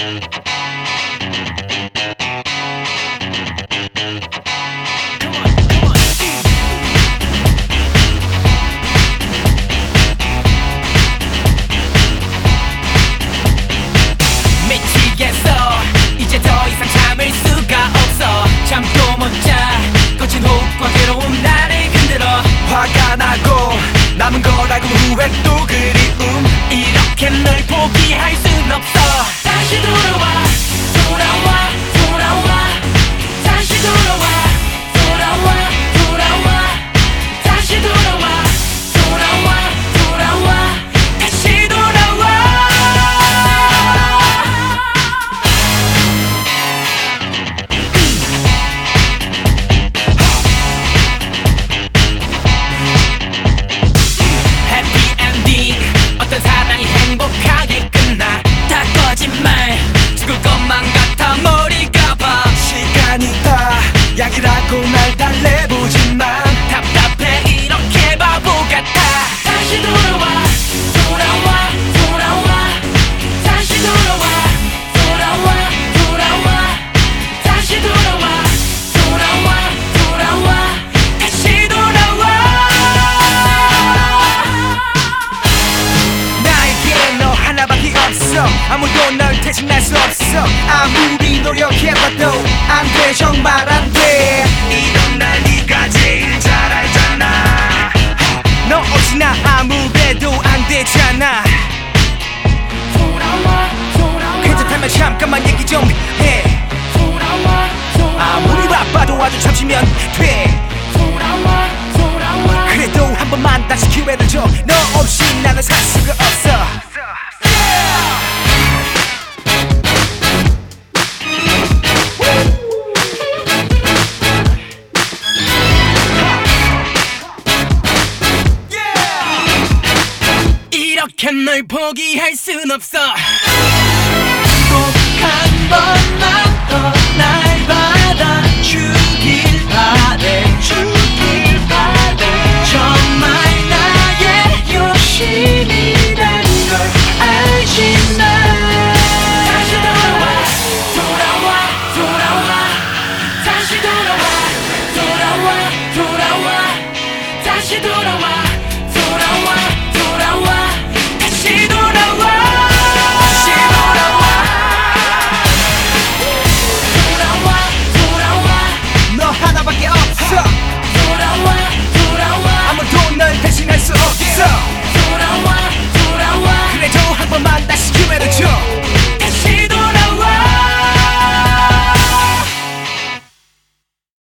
잠도 못 자 거친 호흡과 괴로움 나를 흔들어 화가 나고 남은 걸 알고 후회 또 그리움 이렇게 널 포기할 순 없어 다시 돌아와 돌아와 돌아와 다시 돌아와 돌아와 돌아와 다시 돌아와 돌아와 돌아와 다시 돌아와 어떤 사랑이 행복하게 끝나 다 거짓말 죽을 것만 같아 머리가 아파 시간이 다 약이라고 날 달래보지만 답답해 이렇게 바보 같아 다시 돌아와 돌아와 돌아와 다시 돌아와 돌아와 돌아와 다시 돌아와 돌아와 돌아와 다시 돌아와 하나밖에 없어 아무도 널 대신할 수 없어 아무리 노력해봐도 안 돼 정말 안 돼 이런 날 네가 제일 잘 알잖아 너 없이 나 아무래도 안 되잖아 돌아와 돌아와 괜찮다면 잠깐만 얘기 좀 해 돌아와 돌아와 아무리 바빠도 아주 잠시면 돼 돌아와 돌아와 그래도 한 번만 다시 기회를 줘 너 없이 나는 살 수가 없어 이렇게 널 포기할 순 없어 꼭 한 번만 더 날 받아주길 바래 주길 바래 정말 나의 욕심